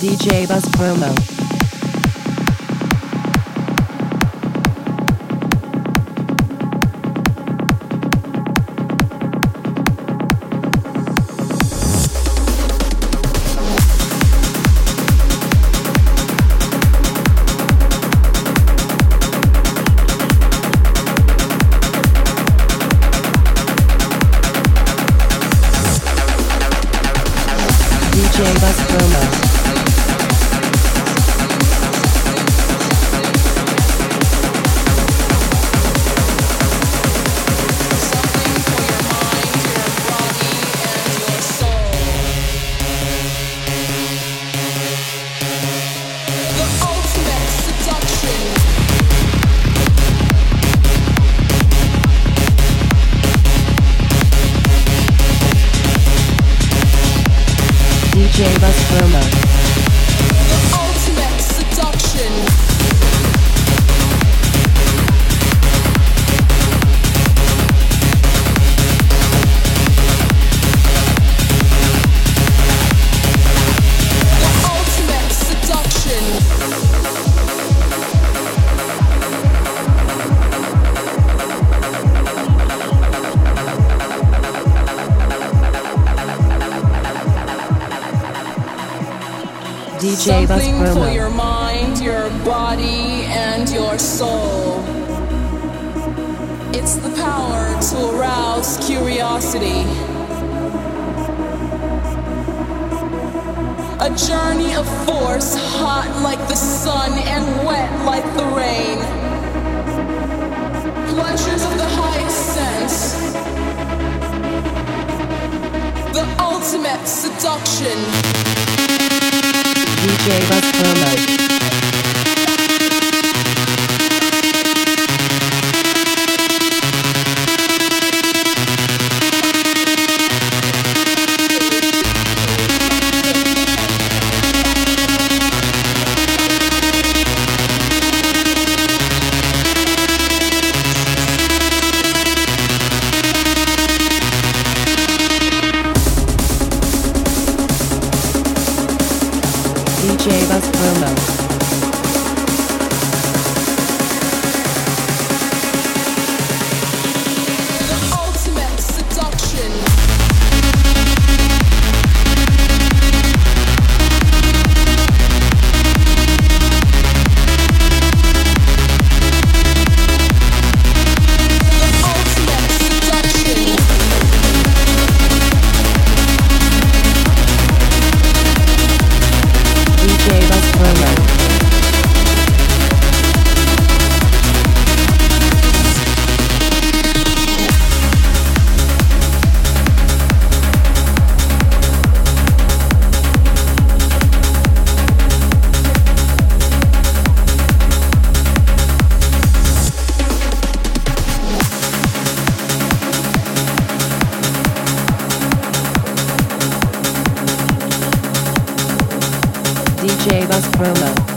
DJ Buzz Promo. DJ Buzz Promo. DJ Buzz Promo. The ultimate seduction. The ultimate seduction. DJ Buzz Something for your Promo. mind, your body, and your soul. It's the power to arouse curiosity. A journey of force, hot like the sun and wet like the rain. Pleasures of the highest sense. The ultimate seduction. DJ Buzz Promo. DJ Buzz Promo. The ultimate seduction. The ultimate seduction. DJ Buzz Promo. DJ Buzz Promo.